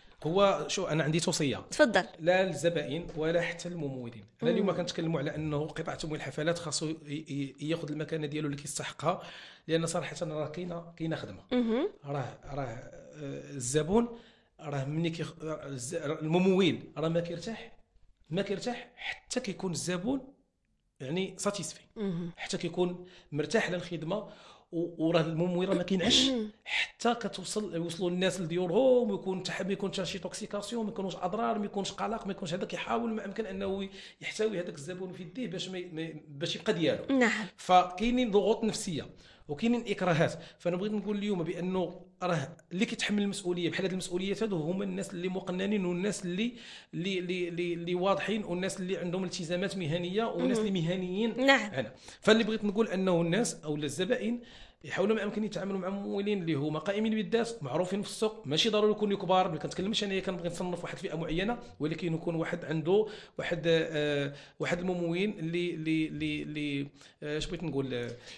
هو شو انا عندي توصيه تفضل. لا للزبائن ولا حتى الممولين. انا اليوم كنتكلموا على انه قطاع تمويل الحفلات خاصو ي- ي- ياخذ المكانه ديالو اللي كيستحقها، لان صراحه راه كاينه كاينه خدمه. راه راه آه، الزبون راه ملي كي الز- الممول راه ما كيرتاح ما كيرتاح حتى كيكون الزبون يعني ساتيسفي، حتى كيكون مرتاح للخدمه. و- وراه الممول راه ما كينعش حتى كتوصل يوصلوا الناس لديورهم ويكون تحب ما يكونش شي توكسيكاسيون، ما يكونوش اضرار، ما يكونش قلق، ما يكونش هذا. كيحاول ما امكن انه يحتوي هذاك الزبون في يديه باش ما باش يبقى ديالو. نعم. فكاينين ضغوط نفسيه وكاينين اكراهات. فانا بغيت نقول اليوم بانه راه اللي كيتحمل المسؤوليه بحال هذه المسؤوليات هادو هما الناس اللي مقننين والناس اللي اللي اللي, اللي واضحين والناس اللي عندهم التزامات مهنيه والناس اللي مهنيين. نعم. هنا فاللي بغيت نقول انه الناس او الزبائن يحاولوا ما امكن يتعاملوا مع ممولين اللي هما قائمين بالذات معروفين في السوق، ماشي ضروري يكونوا كبار. ما كنتكلمش انايا كنبغي نصنف واحد فئه معينه، ولكن يكون واحد عنده واحد آه واحد الممول اللي اللي اللي اش آه بغيت نقول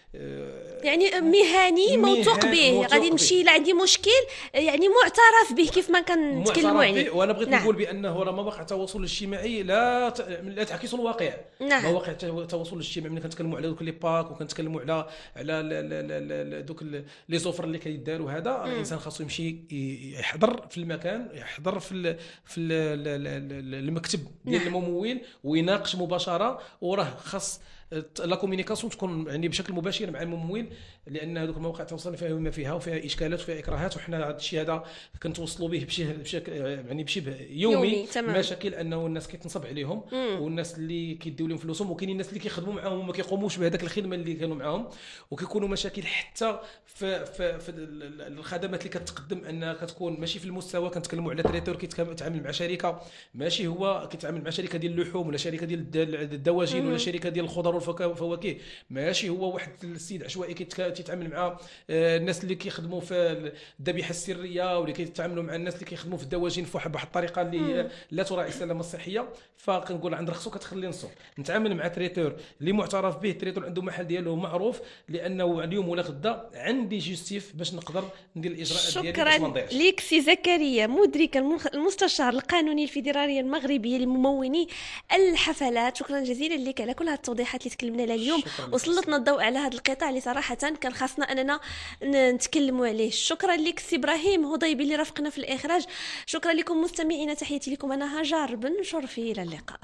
آه يعني مهني موثوق به، غادي نمشي الا عندي مشكل يعني معترف به كيف ما كنتكلموا عليه. وانا بغيت نعم. نقول بانه راه مواقع التواصل الاجتماعي لا ت... لا تعكس الواقع. نعم. مواقع التواصل الاجتماعي ملي كنتكلموا على دوك لي باك وكنتكلموا على على دوك لي زوفر اللي كيداروا، هذا الانسان خاصو يمشي يحضر في المكان، يحضر في ال في ال المكتب ديال الممول ويناقش مباشره، وراه خاص لا كومونيكاسيون تكون يعني بشكل مباشر مع الممول، لان هذوك المواقع التواصل فيها ما فيها وفيها اشكالات وفيها اكراهات، وحنا هذا الشيء هذا كنتوصلوا به بشكل يعني بشبه يومي, يومي. مشاكل انه الناس كيتنصب عليهم مم. والناس اللي كيديو لهم فلوسهم، وكاينين الناس اللي كيخدموا معاهم وما كيقوموش بهذاك الخدمه اللي كانوا معاهم، وكيكونوا مشاكل حتى في في, في الخدمات اللي كتقدم انها كتكون ماشي في المستوى. كنتكلموا على تريتور كيتعامل مع شركه ماشي هو كيتعامل مع شركه ديال اللحوم ولا شركه ديال الدواجن مم. ولا شركه ديال الخضر والفواكه، ماشي هو واحد السيد عشوائي كيتعامل مع الناس اللي كيخدموا في الذبيحه السريه واللي كيتعاملوا مع الناس اللي كيخدموا في الدواجن في واحد الطريقه اللي لا تراعي السلامه الصحيه. فكنقول عند رخصو كتخلي نصو نتعامل مع تريتور اللي معترف به، تريتور عنده محل ديالو معروف، لانه اليوم ولا غدا عندي جوستيف باش نقدر ندير الاجراءات ديالي باش ما نضيعش. شكرا ليك سي زكريا، مدرك المستشار القانوني الفيدرالي المغربي لممولي الحفلات. شكرا جزيلا لك على كل هذه التوضيحات اللي تكلمنا عليها اليوم وسلطنا الضوء على هذا القطاع اللي صراحه كان خاصنا اننا نتكلموا عليه. شكرا لك سي ابراهيم هضيبي اللي رافقنا في الاخراج. شكرا لكم مستمعينا، تحياتي لكم، انا هاجر بن شرفي، الى اللقاء.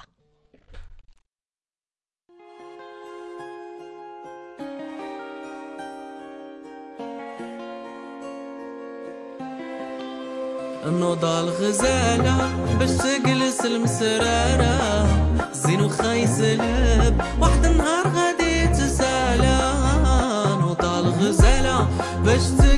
النوضة الغزالة باش تجلس المسرارة، زين وخايس لب واحد النهار غادي تسالى. نوضة الغزالة باش